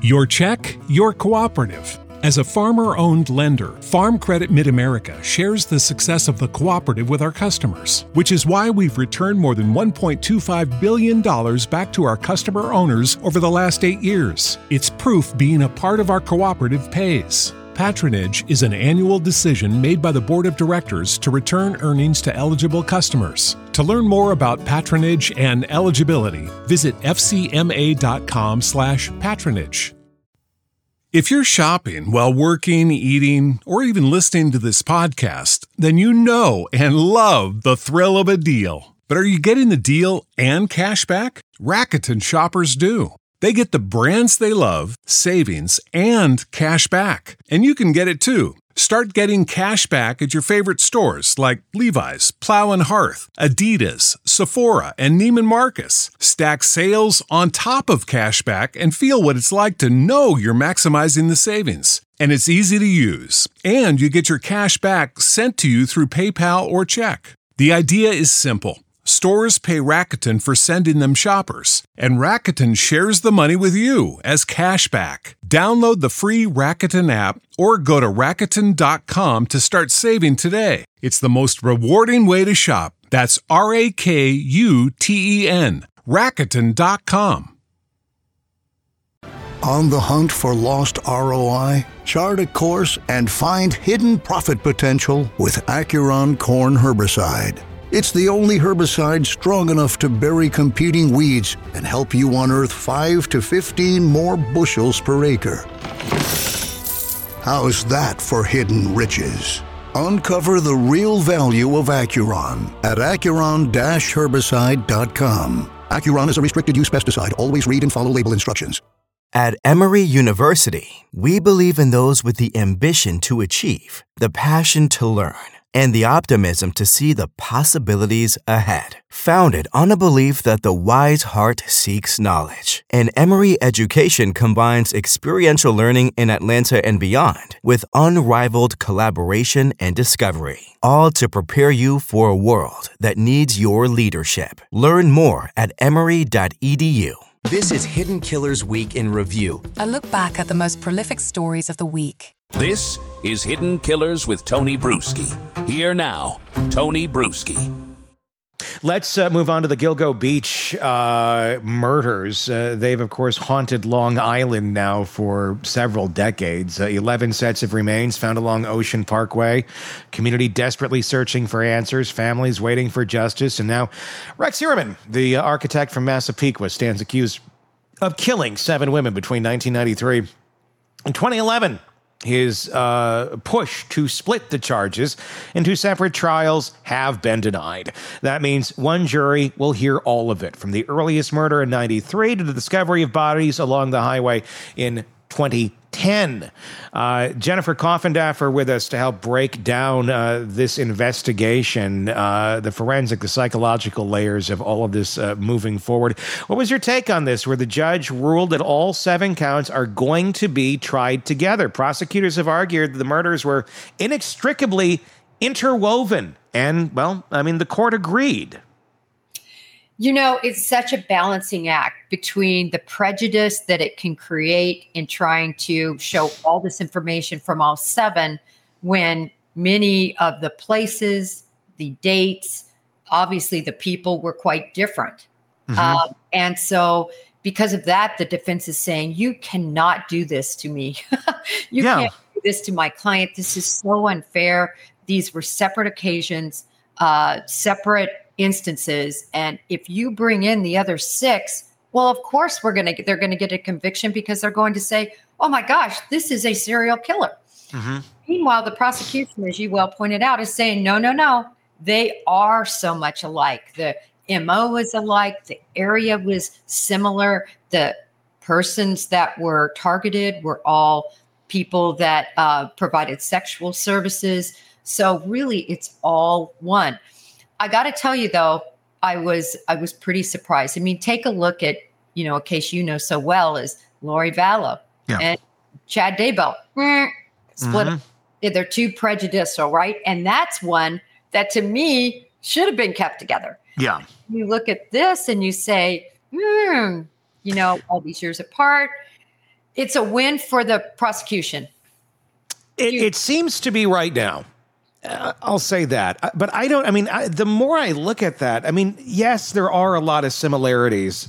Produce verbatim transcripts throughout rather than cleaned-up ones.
Your check, your cooperative. As a farmer-owned lender, Farm Credit Mid-America shares the success of the cooperative with our customers, which is why we've returned more than one point two five billion dollars back to our customer owners over the last eight years. It's proof being a part of our cooperative pays. Patronage is an annual decision made by the Board of Directors to return earnings to eligible customers. To learn more about patronage and eligibility, visit f c m a dot com slash patronage. If you're shopping while working, eating, or even listening to this podcast, then you know and love the thrill of a deal. But are you getting the deal and cash back? Rakuten shoppers do. They get the brands they love, savings, and cash back. And you can get it too. Start getting cash back at your favorite stores like Levi's, Plow and Hearth, Adidas, Sephora, and Neiman Marcus. Stack sales on top of cash back and feel what it's like to know you're maximizing the savings. And it's easy to use. And you get your cash back sent to you through PayPal or check. The idea is simple. Stores pay Rakuten for sending them shoppers, and Rakuten shares the money with you as cash back. Download the free Rakuten app or go to Rakuten dot com to start saving today. It's the most rewarding way to shop. That's R A K U T E N, Rakuten dot com. On the hunt for lost R O I? Chart a course and find hidden profit potential with Acuron Corn Herbicide. It's the only herbicide strong enough to bury competing weeds and help you unearth five to fifteen more bushels per acre. How's that for hidden riches? Uncover the real value of Acuron at Acuron herbicide dot com. Acuron is a restricted-use pesticide. Always read and follow label instructions. At Emory University, we believe in those with the ambition to achieve, the passion to learn, and the optimism to see the possibilities ahead. Founded on a belief that the wise heart seeks knowledge, and Emory education combines experiential learning in Atlanta and beyond with unrivaled collaboration and discovery, all to prepare you for a world that needs your leadership. Learn more at emory dot e d u. This is Hidden Killers Week in Review. A look back at the most prolific stories of the week. This is Hidden Killers with Tony Bruschi. Here now, Tony Bruschi. Let's uh, move on to the Gilgo Beach uh, murders. Uh, they've, of course, haunted Long Island now for several decades. Uh, Eleven sets of remains found along Ocean Parkway. Community desperately searching for answers. Families waiting for justice. And now Rex Heuermann, the uh, architect from Massapequa, stands accused of killing seven women between nineteen ninety-three and twenty eleven. His uh, push to split the charges into separate trials have been denied. That means one jury will hear all of it, from the earliest murder in ninety-three to the discovery of bodies along the highway in twenty ten. Uh, Jennifer Coffendaffer with us to help break down uh, this investigation, uh, the forensic, the psychological layers of all of this uh, moving forward. What was your take on this, where the judge ruled that all seven counts are going to be tried together? Prosecutors have argued that the murders were inextricably interwoven, and, well, I mean, the court agreed. You know, it's such a balancing act between the prejudice that it can create in trying to show all this information from all seven, when many of the places, the dates, obviously the people were quite different. Mm-hmm. Um, and so because of that, the defense is saying, you cannot do this to me. you yeah. can't do this to my client. This is so unfair. These were separate occasions, uh, separate instances, and if you bring in the other six, well, of course we're going to they're going to get a conviction, because they're going to say, oh my gosh, this is a serial killer. Mm-hmm. Meanwhile, the prosecution, as you well pointed out, is saying, no, no, no, they are so much alike. The M O is alike. The area was similar. The persons that were targeted were all people that uh, provided sexual services. So really, it's all one. I got to tell you, though, I was I was pretty surprised. I mean, take a look at, you know, a case you know so well is Lori Vallow yeah. and Chad Daybell. Mm, split mm-hmm. up. They're too prejudicial, right? And that's one that, to me, should have been kept together. Yeah. You look at this and you say, hmm, you know, all these years apart, It's a win for the prosecution. It, it seems to be right now. Uh, I'll say that. But I don't, I mean, I, the more I look at that, I mean, yes, there are a lot of similarities,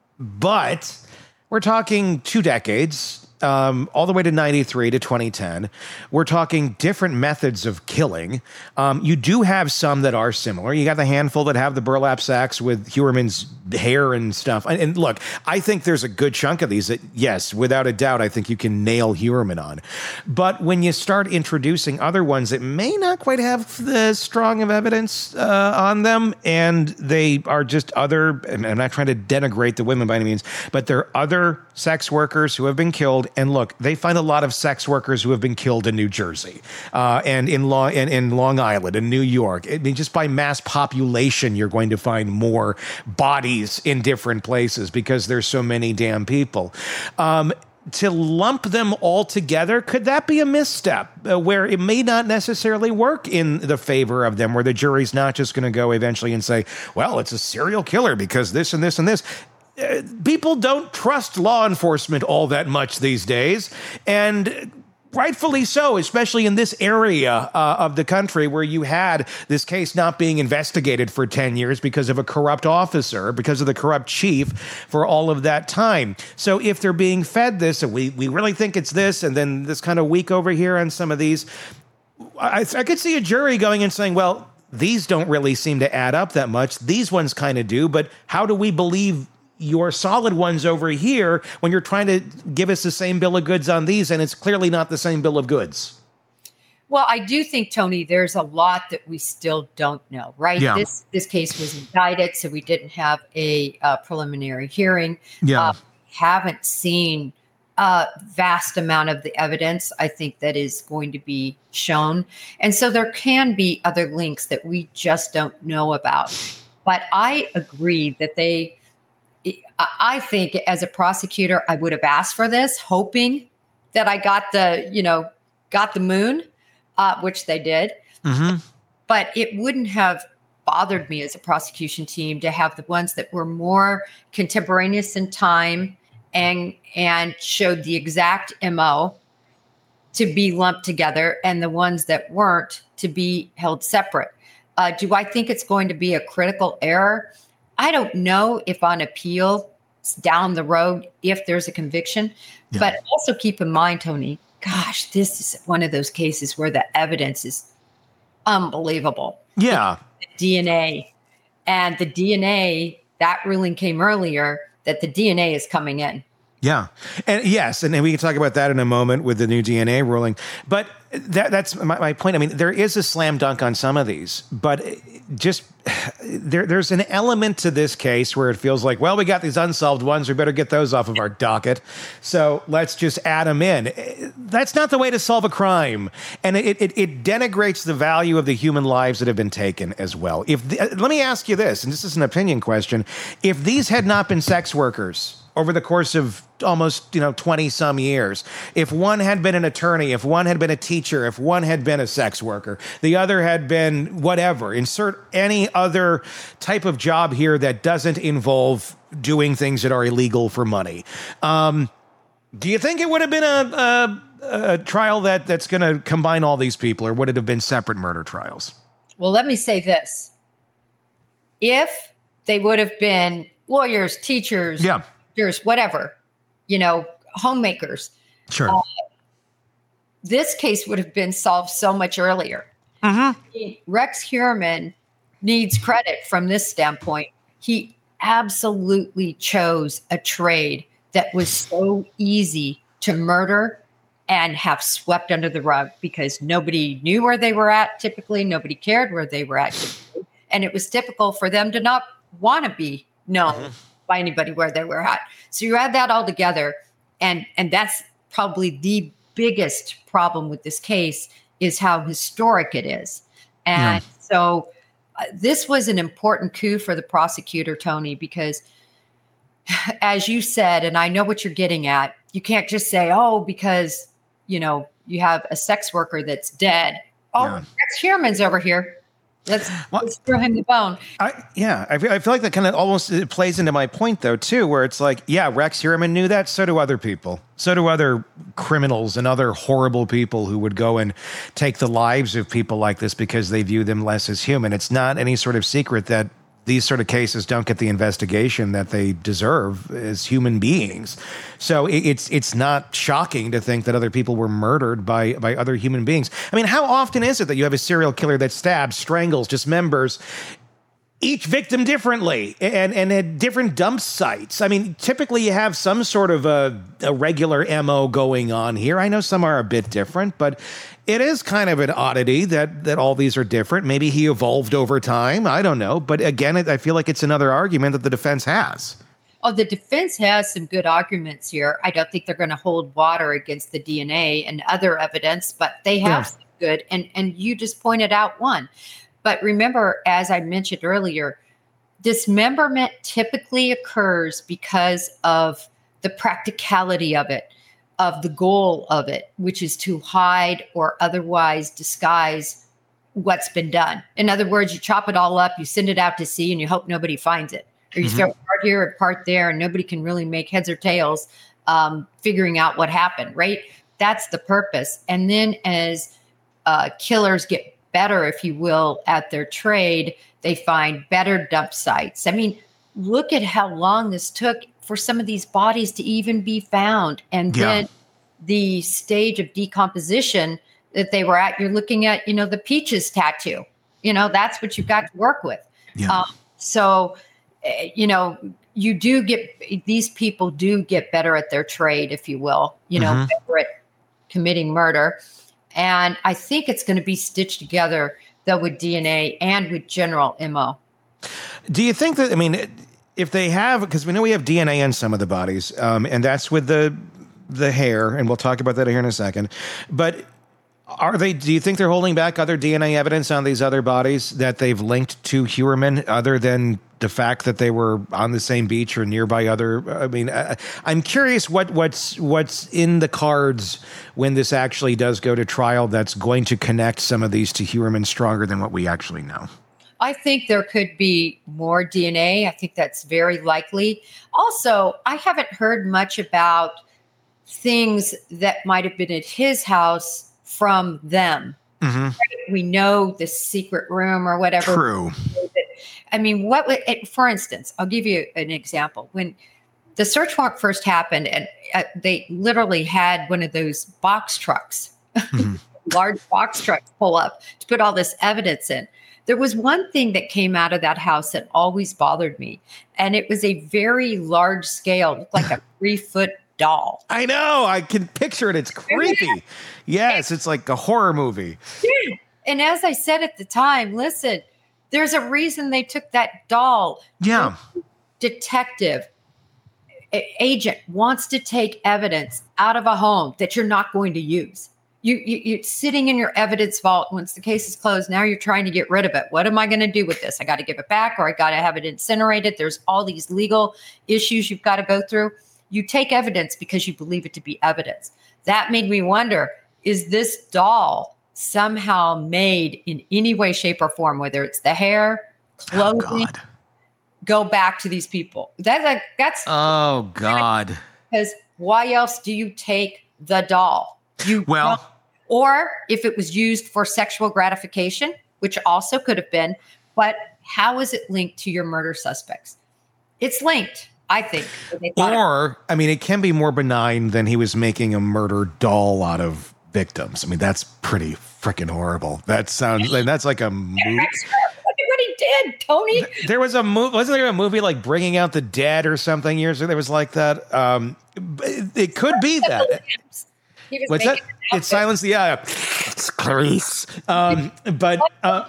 but we're talking two decades. Um, all the way to ninety-three to twenty ten. We're talking different methods of killing. Um, you do have some that are similar. You got the handful that have the burlap sacks with Heuermann's hair and stuff. And, and look, I think there's a good chunk of these that, yes, without a doubt, I think you can nail Heuermann on. But when you start introducing other ones that may not quite have the strong of evidence uh, on them, and they are just other, and I'm not trying to denigrate the women by any means, but they're other sex workers who have been killed. And look, they find a lot of sex workers who have been killed in New Jersey uh, and in Long in, in Long Island, in New York. I mean, just by mass population, you're going to find more bodies in different places because there's so many damn people. Um, to lump them all together, could that be a misstep uh, where it may not necessarily work in the favor of them, where the jury's not just going to go eventually and say, well, it's a serial killer because this and this and this. Uh, people don't trust law enforcement all that much these days, and rightfully so, especially in this area uh, of the country where you had this case not being investigated for ten years because of a corrupt officer, because of the corrupt chief for all of that time. So if they're being fed this, and we, we really think it's this, and then this kind of week over here on some of these, I, I could see a jury going and saying, well, these don't really seem to add up that much. These ones kind of do, but how do we believe your solid ones over here when you're trying to give us the same bill of goods on these, and it's clearly not the same bill of goods? Well, I do think, Tony, there's a lot that we still don't know, right? Yeah. This this case was indicted, so we didn't have a uh, preliminary hearing. Yeah. Uh, haven't seen a vast amount of the evidence, I think, that is going to be shown. And so there can be other links that we just don't know about. But I agree that they... I think as a prosecutor, I would have asked for this, hoping that I got the, you know, got the moon, uh, which they did. Mm-hmm. But it wouldn't have bothered me as a prosecution team to have the ones that were more contemporaneous in time and and showed the exact M O to be lumped together, and the ones that weren't to be held separate. Uh, do I think it's going to be a critical error? I don't know if on appeal down the road, if there's a conviction, yeah. But also keep in mind, Tony, gosh, this is one of those cases where the evidence is unbelievable. Yeah. The D N A and the D N A, that ruling came earlier that the D N A is coming in. Yeah. And yes, and we can talk about that in a moment with the new D N A ruling. But that, that's my, my point. I mean, there is a slam dunk on some of these, but just there, there's an element to this case where it feels like, well, we got these unsolved ones. We better get those off of our docket. So let's just add them in. That's not the way to solve a crime. And it, it, it denigrates the value of the human lives that have been taken as well. If the, let me ask you this, and this is an opinion question. If these had not been sex workers over the course of almost, you know, twenty some years, if one had been an attorney, if one had been a teacher, if one had been a sex worker, the other had been whatever, insert any other type of job here that doesn't involve doing things that are illegal for money. Um, do you think it would have been a, a, a trial that that's going to combine all these people, or would it have been separate murder trials? Well, let me say this. If they would have been lawyers, teachers, yeah. There's whatever, you know, homemakers. Sure. Uh, this case would have been solved so much earlier. Mm-hmm. Rex Heuermann needs credit from this standpoint. He absolutely chose a trade that was so easy to murder and have swept under the rug because nobody knew where they were at. Typically, nobody cared where they were at. Typically. And it was typical for them to not want to be known. Mm-hmm. by anybody where they were at. So you add that all together, and and that's probably the biggest problem with this case is how historic it is. And yeah. so uh, this was an important coup for the prosecutor, Tony, because as you said, and I know what you're getting at, you can't just say, oh, because, you know, you have a sex worker that's dead. Oh, yeah. Rex Heuermann's over here. Let's, let's throw him the bone. I, yeah, I feel, I feel like that kind of almost it plays into my point, though, too, where it's like, yeah, Rex Heuermann knew that. So do other people. So do other criminals and other horrible people who would go and take the lives of people like this because they view them less as human. It's not any sort of secret that these sort of cases don't get the investigation that they deserve as human beings. So it, it's it's not shocking to think that other people were murdered by by other human beings. I mean, how often is it that you have a serial killer that stabs, strangles, dismembers each victim differently and, and at different dump sites? I mean, typically you have some sort of a, a regular M O going on here. I know some are a bit different, but it is kind of an oddity that that all these are different. Maybe he evolved over time. I don't know. But again, I feel like it's another argument that the defense has. Oh, the defense has some good arguments here. I don't think they're going to hold water against the D N A and other evidence, but they have Yeah. some good. And, and you just pointed out one. But remember, as I mentioned earlier, dismemberment typically occurs because of the practicality of it, of the goal of it, which is to hide or otherwise disguise what's been done. In other words, you chop it all up, you send it out to sea, and you hope nobody finds it. Or you Mhm. throw part here and part there, and nobody can really make heads or tails um, figuring out what happened, right? That's the purpose. And then as uh, killers get better, if you will, at their trade, they find better dump sites. I mean, look at how long this took for some of these bodies to even be found. And Yeah. then the stage of decomposition that they were at, you're looking at, you know, the Peaches tattoo. You know, that's what you've got to work with. Yeah. Um, so, uh, you know, you do get, these people do get better at their trade, if you will, you know, Mhm. better at committing murder. And I think it's going to be stitched together, though, with D N A and with general M O. Do you think that, I mean, if they have, because we know we have D N A in some of the bodies, um, and that's with the the hair, and we'll talk about that here in a second. But are they, do you think they're holding back other D N A evidence on these other bodies that they've linked to Heuermann, other than the fact that they were on the same beach or nearby other, I mean, I, I'm curious what what's what's in the cards when this actually does go to trial that's going to connect some of these to Heuermann stronger than what we actually know. I think there could be more D N A. I think that's very likely. Also, I haven't heard much about things that might have been at his house from them. Mm-hmm. We know the secret room or whatever. True. I mean, what would, it- for instance, I'll give you an example. When the search warrant first happened, and uh, they literally had one of those box trucks, Mm-hmm. large box trucks pull up to put all this evidence in. There was one thing that came out of that house that always bothered me, and it was a very large scale, looked like a three foot doll. I know. I can picture it. It's creepy. Yes, it's like a horror movie. And as I said at the time, listen, there's a reason they took that doll. Yeah. Detective, a- agent wants to take evidence out of a home that you're not going to use. You, you, you're sitting in your evidence vault. Once the case is closed, now you're trying to get rid of it. What am I going to do with this? I got to give it back, or I got to have it incinerated. There's all these legal issues you've got to go through. You take evidence because you believe it to be evidence. That made me wonder, is this doll somehow made in any way, shape, or form, whether it's the hair, Oh, clothing, God. go back to these people? That's like, that's Oh, God. because why else do you take the doll? You Well- don't- or if it was used for sexual gratification, which also could have been, but how is it linked to your murder suspects? It's linked, I think. They thought it- Or, I mean, it can be more benign than he was making a murder doll out of victims. I mean, that's pretty freaking horrible. That sounds, and that's like a movie. Look at what he did, Tony. There was a movie, wasn't there a movie like Bringing Out the Dead or something years ago? There was like that. Um, it, it could be that. He was What's that? making an It outfit. silenced the eye. It's Clarice. Um, but uh,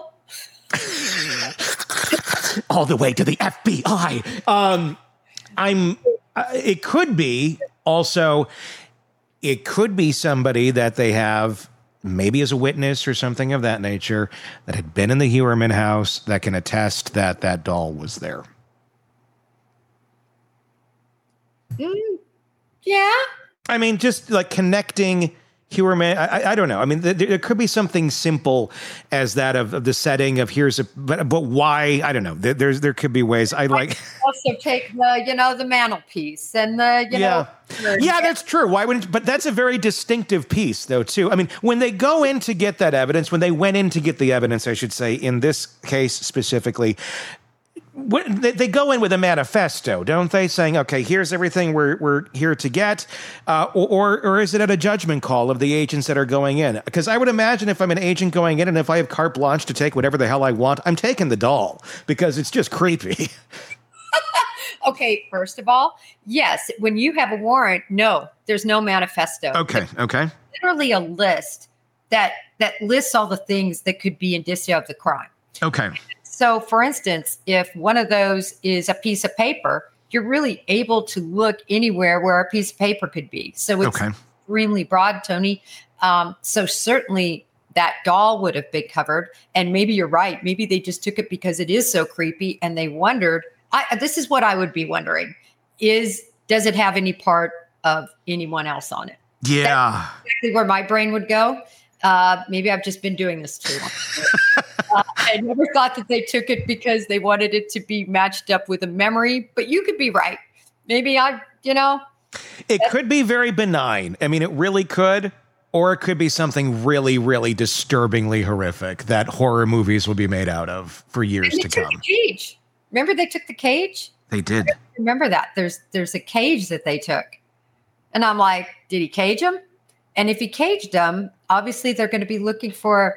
all the way to the F B I. Um, I'm. Uh, it could be also. It could be somebody that they have maybe as a witness or something of that nature that had been in the Heuermann house that can attest that that doll was there. Mm, yeah. I mean, just like connecting Huerman, I, I don't know. I mean, there, there could be something simple as that of, of the setting of here's a, but, but why? I don't know. There, there's there could be ways. I like also take the you know the mantelpiece and the you yeah. know yeah, that's true. Why wouldn't? But that's a very distinctive piece, though, too. I mean, when they go in to get that evidence, when they went in to get the evidence, I should say, in this case specifically. When they, they go in with a manifesto, don't they? Saying, "Okay, here's everything we're we're here to get," uh, or or is it at a judgment call of the agents that are going in? Because I would imagine if I'm an agent going in and if I have carte blanche to take whatever the hell I want, I'm taking the doll because it's just creepy. Okay, first of all, yes, when you have a warrant, no, there's no manifesto. Okay, okay. Literally a list that that lists all the things that could be indicia of the crime. Okay. So, for instance, if one of those is a piece of paper, you're really able to look anywhere where a piece of paper could be. So it's okay. extremely broad, Tony. Um, so certainly that doll would have been covered. And maybe you're right. Maybe they just took it because it is so creepy and they wondered, I, this is what I would be wondering, is does it have any part of anyone else on it? Yeah. That's exactly where my brain would go. Uh, maybe I've just been doing this too long. uh, I never thought that they took it because they wanted it to be matched up with a memory, but you could be right. Maybe I, you know. It could be very benign. I mean, it really could. Or it could be something really, really disturbingly horrific that horror movies will be made out of for years to come. The cage. Remember they took the cage? They did. Remember that. There's there's a cage that they took. And I'm like, did he cage him? And if he caged them, obviously they're going to be looking for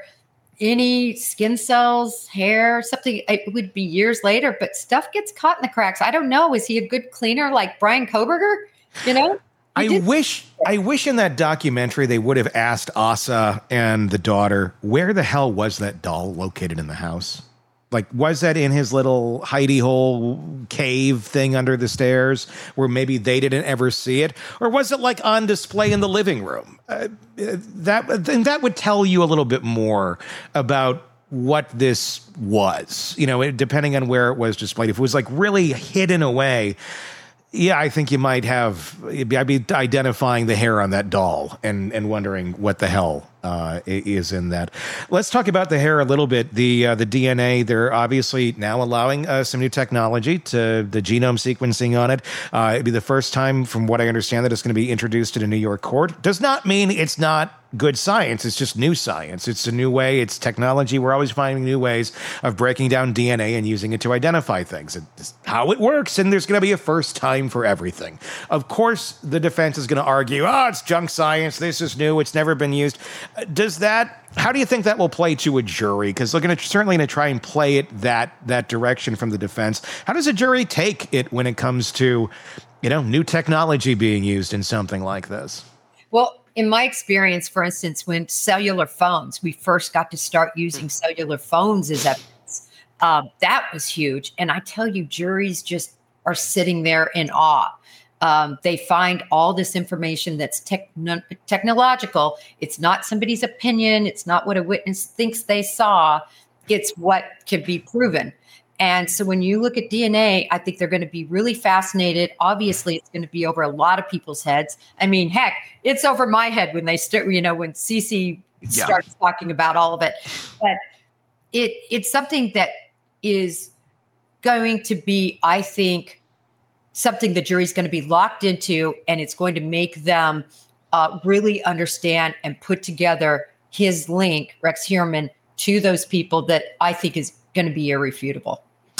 any skin cells, hair, something. It would be years later, but stuff gets caught in the cracks. I don't know. Is he a good cleaner like Brian Koberger? You know? I did- wish I wish in that documentary they would have asked Asa and the daughter, where the hell was that doll located in the house? Like, was that in his little hidey hole cave thing under the stairs where maybe they didn't ever see it? Or was it like on display in the living room? Uh, that, then that would tell you a little bit more about what this was, you know, depending on where it was displayed. If it was like really hidden away, yeah, I think you might have, I'd be identifying the hair on that doll and, and wondering what the hell uh, is in that. Let's talk about the hair a little bit. The uh, the D N A, they're obviously now allowing uh, some new technology to the genome sequencing on it. Uh, it'd be the first time, from what I understand, that it's going to be introduced in a New York court. Does not mean it's not good science. It's just new science. It's a new way. It's technology. We're always finding new ways of breaking down D N A and using it to identify things. It's how it works, and there's going to be a first time for everything. Of course, the defense is going to argue, oh, it's junk science. This is new. It's never been used. Does that, how do you think that will play to a jury? Because they're going to certainly going to try and play it that that direction from the defense. How does a jury take it when it comes to, you know, new technology being used in something like this? Well, in my experience, for instance, when cellular phones, we first got to start using cellular phones as evidence, um, that was huge. And I tell you, juries just are sitting there in awe. Um, they find all this information that's techno- technological. It's not somebody's opinion. It's not what a witness thinks they saw. It's what can be proven. And so when you look at D N A, I think they're going to be really fascinated. Obviously, it's going to be over a lot of people's heads. I mean, heck, it's over my head when they start, you know, when Cece yeah. starts talking about all of it. But it it's something that is going to be, I think, something the jury's going to be locked into, and it's going to make them uh, really understand and put together his link, Rex Heuermann, to those people that I think is going to be irrefutable.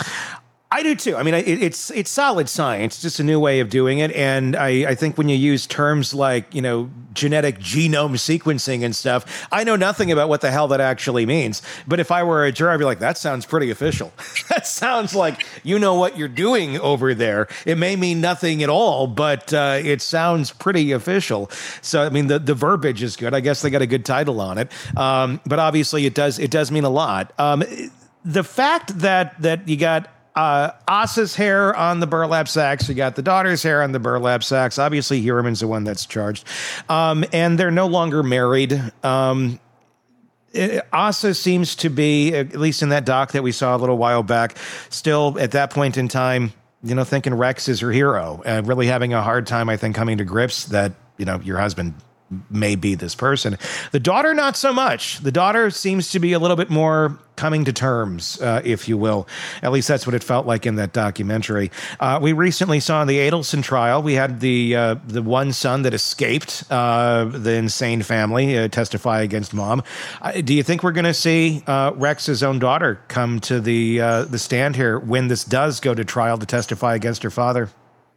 I do too. I mean, it, it's it's solid science, just a new way of doing it. And I, I think when you use terms like, you know, genetic genome sequencing and stuff, I know nothing about what the hell that actually means. But if I were a juror, I'd be like, that sounds pretty official. That sounds like you know what you're doing over there. It may mean nothing at all, but uh, it sounds pretty official. So, I mean, the, the verbiage is good. I guess they got a good title on it. Um, but obviously, it does it does mean a lot. Um, the fact that that you got Uh, Asa's hair on the burlap sacks. You got the daughter's hair on the burlap sacks. Obviously, Heuermann's the one that's charged. Um, and they're no longer married. Um, it, Asa seems to be, at least in that doc that we saw a little while back, still at that point in time, you know, thinking Rex is her hero and really having a hard time, I think, coming to grips that, you know, your husband may be this person. The daughter, not so much. The daughter seems to be a little bit more coming to terms, uh, if you will. At least that's what it felt like in that documentary. Uh, we recently saw in the Adelson trial, we had the uh, the one son that escaped uh, the insane family uh, testify against mom. Uh, do you think we're going to see uh, Rex's own daughter come to the uh, the stand here when this does go to trial to testify against her father?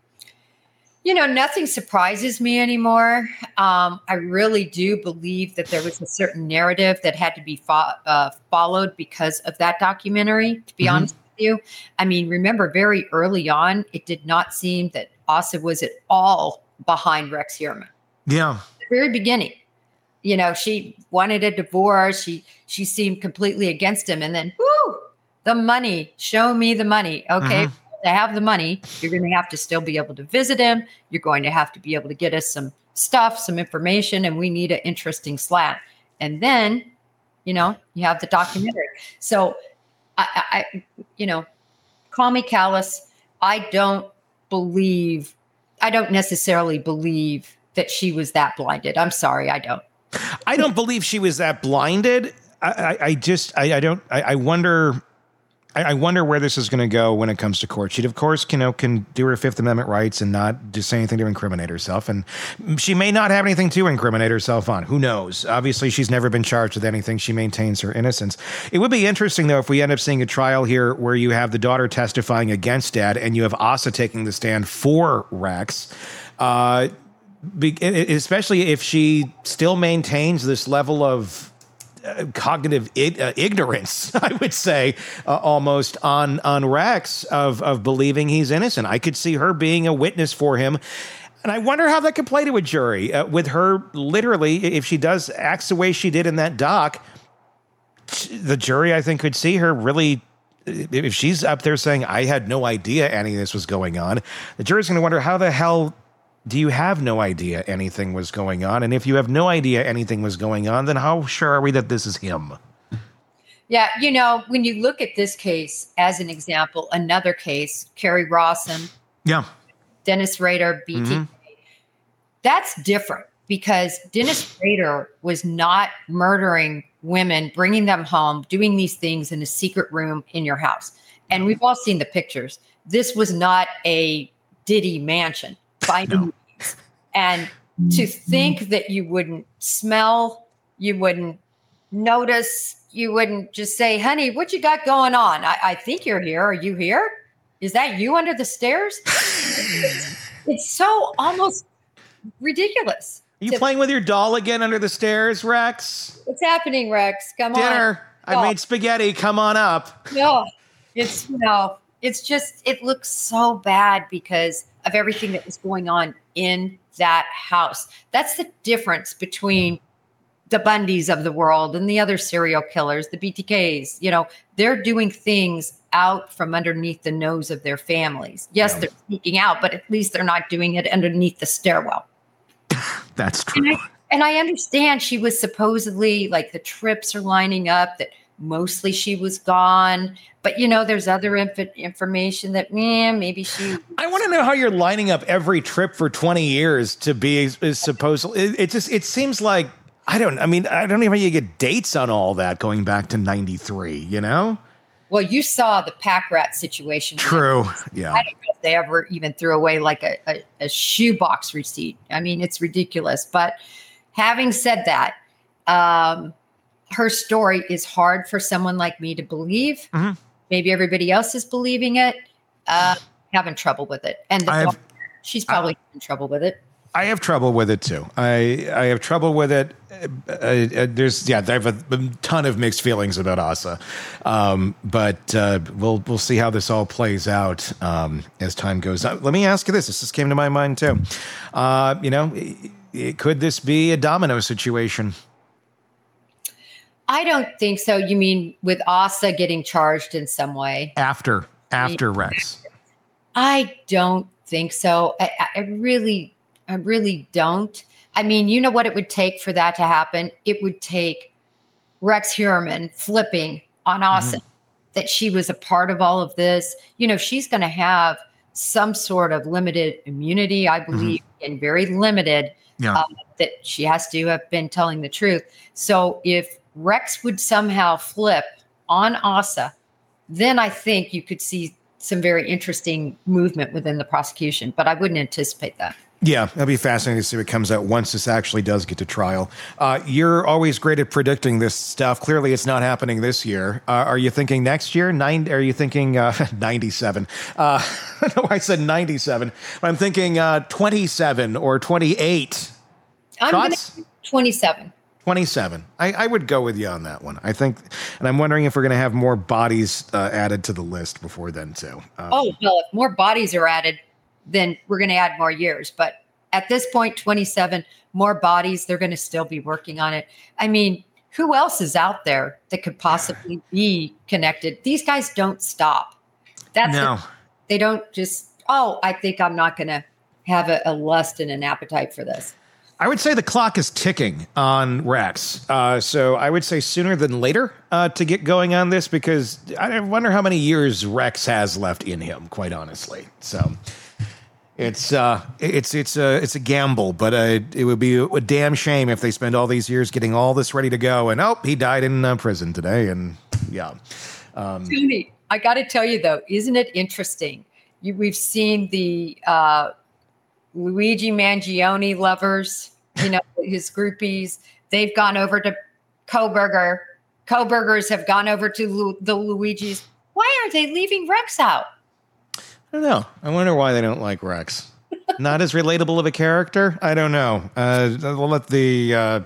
You know, nothing surprises me anymore. Um, I really do believe that there was a certain narrative that had to be fo- uh, followed because of that documentary, to be mm-hmm. honest with you. I mean, remember, very early on, it did not seem that Asa was at all behind Rex Heuermann. Yeah. At the very beginning. You know, she wanted a divorce. She she seemed completely against him. And then, whoo, the money. Show me the money. Okay. Mm-hmm. To have the money, you're going to have to still be able to visit him. You're going to have to be able to get us some stuff, some information, and we need an interesting slat. And then, you know, you have the documentary. So, I, I you know, call me callous. I don't believe, I don't necessarily believe that she was that blinded. I'm sorry, I don't. I don't believe she was that blinded. I, I, I just, I, I don't, I, I wonder... I wonder where this is going to go when it comes to court. She, of course, you know, can do her Fifth Amendment rights and not just say anything to incriminate herself. And she may not have anything to incriminate herself on. Who knows? Obviously, she's never been charged with anything. She maintains her innocence. It would be interesting, though, if we end up seeing a trial here where you have the daughter testifying against dad and you have Asa taking the stand for Rex. Uh, be, especially if she still maintains this level of Uh, cognitive ig- uh, ignorance, I would say, uh, almost on on Rex of of believing he's innocent. I could see her being a witness for him, and I wonder how that could play to a jury uh, with her. Literally, if she does acts the way she did in that doc, the jury, I think, could see her really. If she's up there saying, "I had no idea any of this was going on," the jury's going to wonder how the hell. Do you have no idea anything was going on? And if you have no idea anything was going on, then how sure are we that this is him? Yeah, you know, when you look at this case as an example, another case, Kerri Rawson, yeah, Dennis Rader, B T K, mm-hmm. that's different because Dennis Rader was not murdering women, bringing them home, doing these things in a secret room in your house. And we've all seen the pictures. This was not a Diddy mansion. By no means. And to think that you wouldn't smell, you wouldn't notice, you wouldn't just say, honey, what you got going on? I, I think you're here. Are you here? Is that you under the stairs? It's so almost ridiculous. Are you to, playing with your doll again under the stairs, Rex? What's happening, Rex? Come Dinner. on. Dinner. I no. made spaghetti. Come on up. No, it's no. It's just, it looks so bad because of everything that was going on in that house. That's the difference between the Bundys of the world and the other serial killers, the B T Ks. You know, they're doing things out from underneath the nose of their families. Yes, yeah. They're sneaking out, but at least they're not doing it underneath the stairwell. That's true. And I, and I understand she was supposedly, like, the trips are lining up, that mostly she was gone. But, you know, there's other inf- information that, man, maybe she... I want to know how you're lining up every trip for twenty years to be is, is supposed... It, it just, it seems like, I don't, I mean, I don't even know how you get dates on all that going back to ninety-three, you know? Well, you saw the pack rat situation. True, yeah. I don't know if they ever even threw away like a, a, a shoebox receipt. I mean, it's ridiculous. But having said that, um, her story is hard for someone like me to believe. Mm-hmm. Maybe everybody else is believing it. Uh, having trouble with it. And the have, she's probably I, having trouble with it. I have trouble with it too. I I have trouble with it. Uh, uh, there's yeah, I have a, a ton of mixed feelings about Asa, um, but uh, we'll we'll see how this all plays out um, as time goes on. Let me ask you this: this just came to my mind too. Uh, you know, it, it, could this be a domino situation? I don't think so. You mean with Asa getting charged in some way after after Rex? I don't think so. I, I really. I really don't. I mean, you know what it would take for that to happen? It would take Rex Heuermann flipping on Asa, mm-hmm. that she was a part of all of this. You know, she's going to have some sort of limited immunity, I believe, mm-hmm. and very limited Yeah. uh, that she has to have been telling the truth. So if Rex would somehow flip on Asa, then I think you could see some very interesting movement within the prosecution, but I wouldn't anticipate that. Yeah, that'd be fascinating to see what comes out once this actually does get to trial. Uh, you're always great at predicting this stuff. Clearly, it's not happening this year. Uh, are you thinking next year? Nine? Are you thinking uh, ninety-seven? Uh, no, I said ninety-seven. I'm thinking uh, twenty-seven or twenty-eight. I'm going to twenty-seven. twenty-seven. I, I would go with you on that one. I think, and I'm wondering if we're going to have more bodies uh, added to the list before then, too. Um, oh, well, if more bodies are added, then we're going to add more years. But at this point, twenty-seven, more bodies, they're going to still be working on it. I mean, who else is out there that could possibly be connected? These guys don't stop. That's no. the, they don't just, oh, I think I'm not going to have a, a lust and an appetite for this. I would say the clock is ticking on Rex. Uh, so I would say sooner than later uh, to get going on this, because I wonder how many years Rex has left in him, quite honestly. So it's uh, it's it's a it's a gamble, but uh, it would be a damn shame if they spend all these years getting all this ready to go, and oh, he died in uh, prison today, and yeah. Um, Tony, I got to tell you though, isn't it interesting? You, we've seen the uh, Luigi Mangione lovers, you know, his groupies. They've gone over to Kohberger. Kohbergers have gone over to Lu- the Luigis. Why are they leaving Rex out? I don't know. I wonder why they don't like Rex. Not as relatable of a character? I don't know. Uh, we'll let the uh,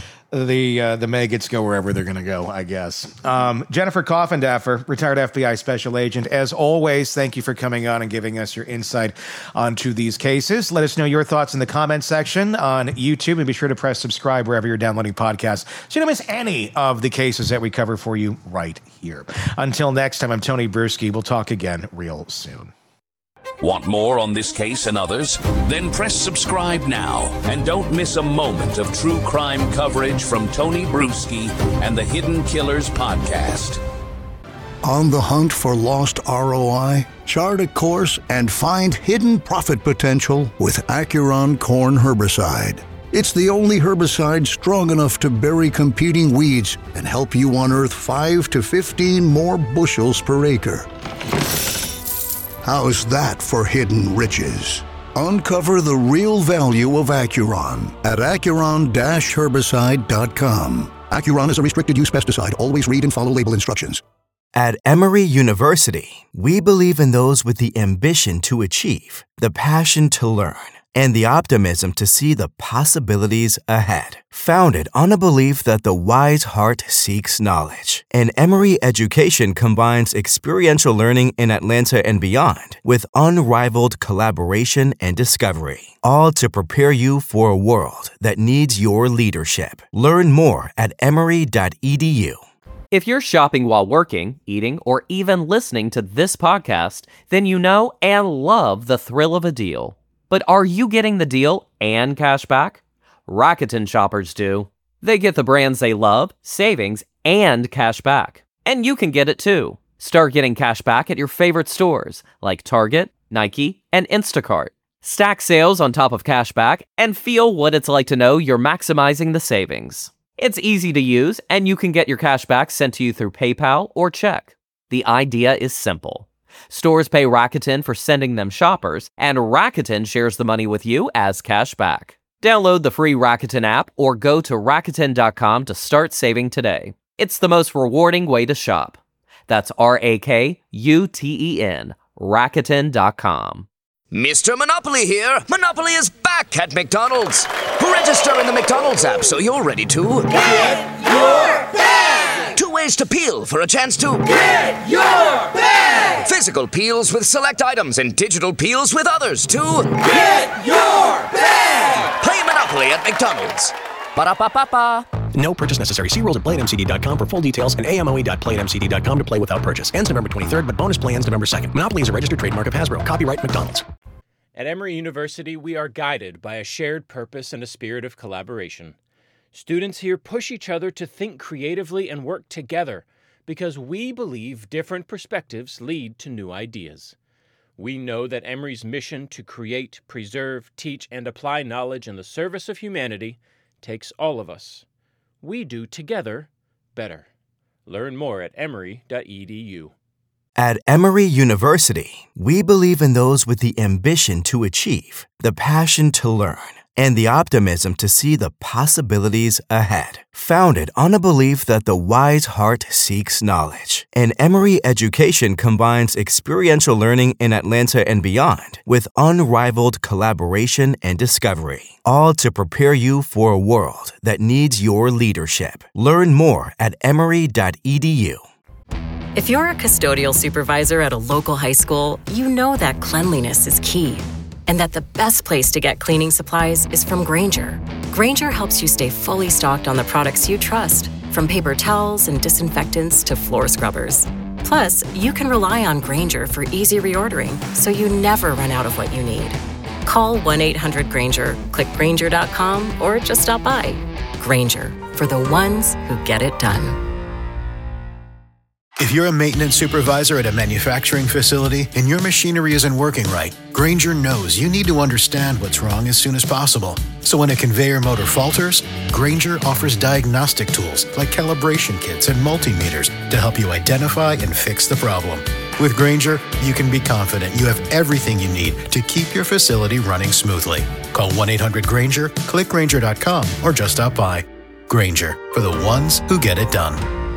the uh, the maggots go wherever they're going to go, I guess. Um, Jennifer Coffindaffer, retired F B I special agent. As always, thank you for coming on and giving us your insight onto these cases. Let us know your thoughts in the comment section on YouTube, and be sure to press subscribe wherever you're downloading podcasts so you don't miss any of the cases that we cover for you right here. Until next time, I'm Tony Bruschi. We'll talk again real soon. Want more on this case and others? Then press subscribe now and don't miss a moment of true crime coverage from Tony Bruschi and the Hidden Killers podcast. On the hunt for lost R O I? Chart a course and find hidden profit potential with Acuron Corn Herbicide. It's the only herbicide strong enough to bury competing weeds and help you unearth five to fifteen more bushels per acre. How's that for hidden riches? Uncover the real value of Acuron at acuron dash herbicide dot com. Acuron is a restricted use pesticide. Always read and follow label instructions. At Emory University, we believe in those with the ambition to achieve, the passion to learn, and the optimism to see the possibilities ahead. Founded on a belief that the wise heart seeks knowledge, and Emory education combines experiential learning in Atlanta and beyond with unrivaled collaboration and discovery, all to prepare you for a world that needs your leadership. Learn more at emory dot e d u. If you're shopping while working, eating, or even listening to this podcast, then you know and love the thrill of a deal. But are you getting the deal and cash back? Rakuten shoppers do. They get the brands they love, savings, and cash back. And you can get it too. Start getting cash back at your favorite stores like Target, Nike, and Instacart. Stack sales on top of cash back and feel what it's like to know you're maximizing the savings. It's easy to use, and you can get your cash back sent to you through PayPal or check. The idea is simple. Stores pay Rakuten for sending them shoppers, and Rakuten shares the money with you as cash back. Download the free Rakuten app or go to Rakuten dot com to start saving today. It's the most rewarding way to shop. That's R A K U T E N, Rakuten dot com. Mister Monopoly here. Monopoly is back at McDonald's. Register in the McDonald's app so you're ready to get your bag. Two ways to peel for a chance to get your bag. Physical peels with select items and digital peels with others to get your bag. Play Monopoly at McDonald's. Ba-da-ba-ba-ba. No purchase necessary. See rules at play at m c d dot com for full details and a m o e dot play at m c d dot com to play without purchase. Ends November twenty-third, but bonus play ends November second. Monopoly is a registered trademark of Hasbro. Copyright McDonald's. At Emory University, we are guided by a shared purpose and a spirit of collaboration. Students here push each other to think creatively and work together because we believe different perspectives lead to new ideas. We know that Emory's mission to create, preserve, teach, and apply knowledge in the service of humanity takes all of us. We do together better. Learn more at emory dot e d u. At Emory University, we believe in those with the ambition to achieve, the passion to learn, and the optimism to see the possibilities ahead. Founded on a belief that the wise heart seeks knowledge, and Emory education combines experiential learning in Atlanta and beyond with unrivaled collaboration and discovery, all to prepare you for a world that needs your leadership. Learn more at emory dot e d u. If you're a custodial supervisor at a local high school, you know that cleanliness is key, and that the best place to get cleaning supplies is from Grainger. Grainger helps you stay fully stocked on the products you trust, from paper towels and disinfectants to floor scrubbers. Plus, you can rely on Grainger for easy reordering, so you never run out of what you need. Call one eight hundred Grainger, click Grainger dot com, or just stop by. Grainger, for the ones who get it done. If you're a maintenance supervisor at a manufacturing facility and your machinery isn't working right, Grainger knows you need to understand what's wrong as soon as possible. So when a conveyor motor falters, Grainger offers diagnostic tools like calibration kits and multimeters to help you identify and fix the problem. With Grainger, you can be confident you have everything you need to keep your facility running smoothly. Call one eight hundred Grainger, click Grainger dot com, or just stop by. Grainger, for the ones who get it done.